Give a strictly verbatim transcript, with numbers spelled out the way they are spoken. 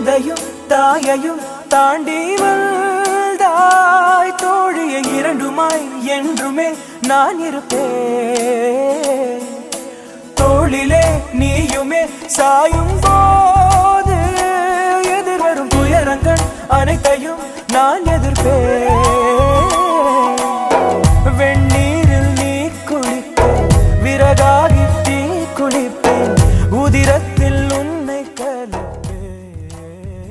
தந்தையும் தாயையும் தாண்டி வந்தாய் தோழியை இரண்டுமாய் என்றுமே நான் இருப்பேன் தோளிலே நீயுமே சாயும் போது எதிர்வரும் துயரங்கள் அனைத்தையும் நான் எதிர்ப்பேன்